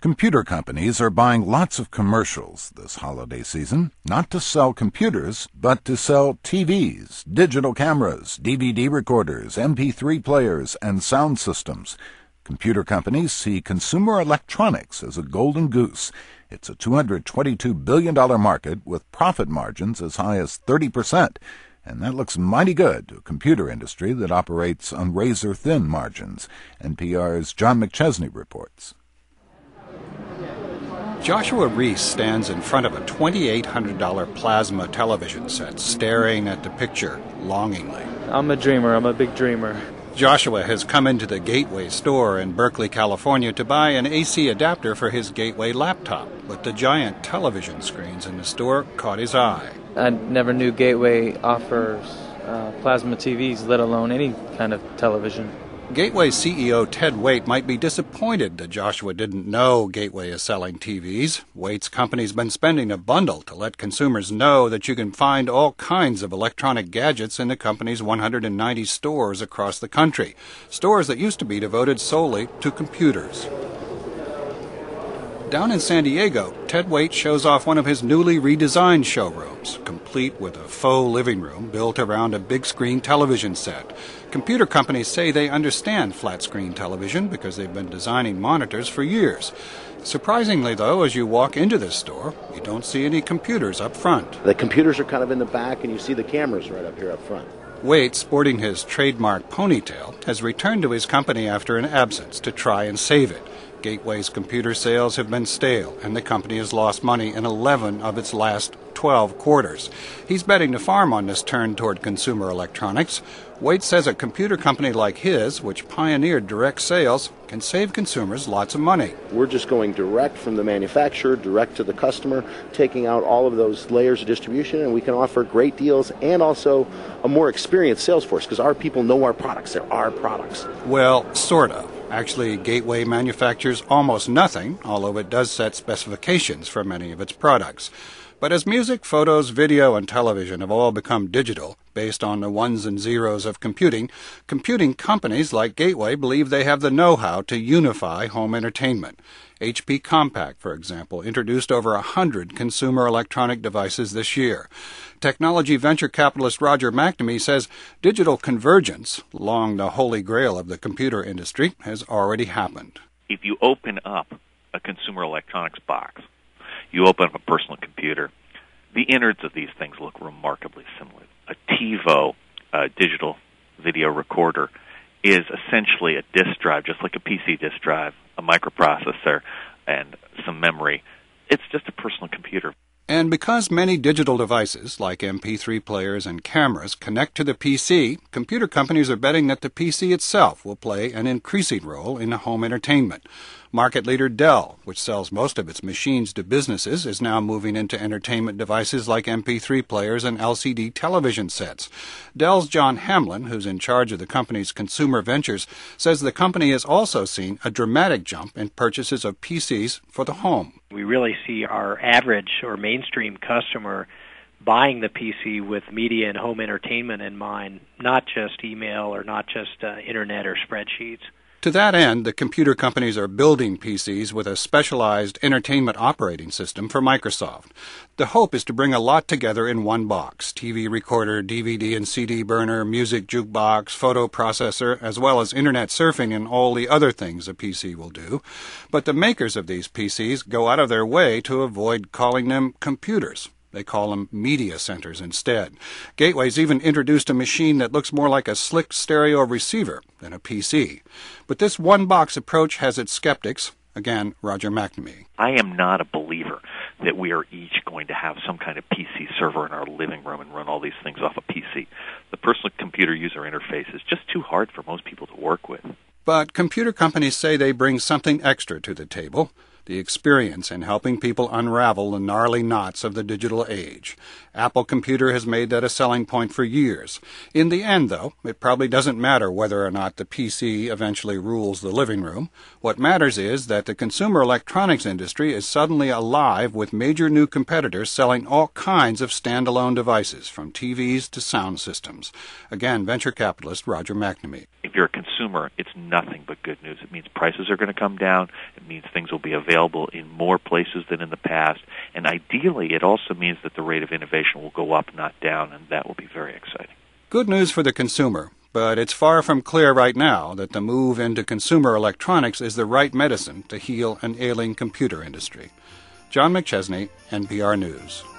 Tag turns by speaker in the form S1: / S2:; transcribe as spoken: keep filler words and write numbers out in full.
S1: Computer companies are buying lots of commercials this holiday season, not to sell computers, but to sell T Vs, digital cameras, D V D recorders, M P three players, and sound systems. Computer companies see consumer electronics as a golden goose. It's a two hundred twenty-two billion dollars market with profit margins as high as thirty percent. And that looks mighty good to a computer industry that operates on razor-thin margins. N P R's John McChesney reports.
S2: Joshua Reese stands in front of a twenty-eight hundred dollars plasma television set, staring at the picture longingly.
S3: I'm a dreamer. I'm a big dreamer.
S2: Joshua has come into the Gateway store in Berkeley, California to buy an A C adapter for his Gateway laptop, but the giant television screens in the store caught his eye.
S3: I never knew Gateway offers uh, plasma T Vs, let alone any kind of television.
S2: Gateway C E O Ted Waite might be disappointed that Joshua didn't know Gateway is selling T Vs. Waite's company's been spending a bundle to let consumers know that you can find all kinds of electronic gadgets in the company's one hundred ninety stores across the country, stores that used to be devoted solely to computers. Down in San Diego, Ted Waite shows off one of his newly redesigned showrooms, complete with a faux living room built around a big-screen television set. Computer companies say they understand flat-screen television because they've been designing monitors for years. Surprisingly, though, as you walk into this store, you don't see any computers up front.
S4: The computers are kind of in the back, and you see the cameras right up here up front.
S2: Waite, sporting his trademark ponytail, has returned to his company after an absence to try and save it. Gateway's computer sales have been stale, and the company has lost money in eleven of its last twelve quarters. He's betting the farm on this turn toward consumer electronics. Waite says a computer company like his, which pioneered direct sales, can save consumers lots of money.
S4: We're just going direct from the manufacturer, direct to the customer, taking out all of those layers of distribution, and we can offer great deals and also a more experienced sales force because our people know our products. They're our products.
S2: Well, sort of. Actually, Gateway manufactures almost nothing, although it does set specifications for many of its products. But as music, photos, video, and television have all become digital, based on the ones and zeros of computing, computing companies like Gateway believe they have the know-how to unify home entertainment. H P Compaq, for example, introduced over a hundred consumer electronic devices this year. Technology venture capitalist Roger McNamee says digital convergence, long the holy grail of the computer industry, has already happened.
S5: If you open up a consumer electronics box, you open up a personal computer, the innards of these things look remarkably similar. A TiVo uh, digital video recorder is essentially a disk drive, just like a P C disk drive, a microprocessor, and some memory. It's just a personal computer.
S2: And because many digital devices, like M P three players and cameras, connect to the P C, computer companies are betting that the P C itself will play an increasing role in home entertainment. Market leader Dell, which sells most of its machines to businesses, is now moving into entertainment devices like M P three players and L C D television sets. Dell's John Hamlin, who's in charge of the company's consumer ventures, says the company has also seen a dramatic jump in purchases of P Cs for the home.
S6: We really see our average or mainstream customer buying the P C with media and home entertainment in mind, not just email or not just uh, internet or spreadsheets.
S2: To that end, the computer companies are building P Cs with a specialized entertainment operating system for Microsoft. The hope is to bring a lot together in one box: T V recorder, D V D and C D burner, music jukebox, photo processor, as well as internet surfing and all the other things a P C will do. But the makers of these P Cs go out of their way to avoid calling them computers. They call them media centers instead. Gateway's even introduced a machine that looks more like a slick stereo receiver than a P C. But this one-box approach has its skeptics. Again, Roger McNamee.
S5: I am not a believer that we are each going to have some kind of P C server in our living room and run all these things off a P C. The personal computer user interface is just too hard for most people to work with.
S2: But computer companies say they bring something extra to the table: the experience in helping people unravel the gnarly knots of the digital age. Apple Computer has made that a selling point for years. In the end, though, it probably doesn't matter whether or not the P C eventually rules the living room. What matters is that the consumer electronics industry is suddenly alive with major new competitors selling all kinds of standalone devices, from T Vs to sound systems. Again, venture capitalist Roger McNamee.
S5: If you're a consumer, it's nothing but good news. It means prices are going to come down. It means things will be available available in more places than in the past, and ideally it also means that the rate of innovation will go up, not down, and that will be very exciting.
S2: Good news for the consumer, but it's far from clear right now that the move into consumer electronics is the right medicine to heal an ailing computer industry. John McChesney, N P R News.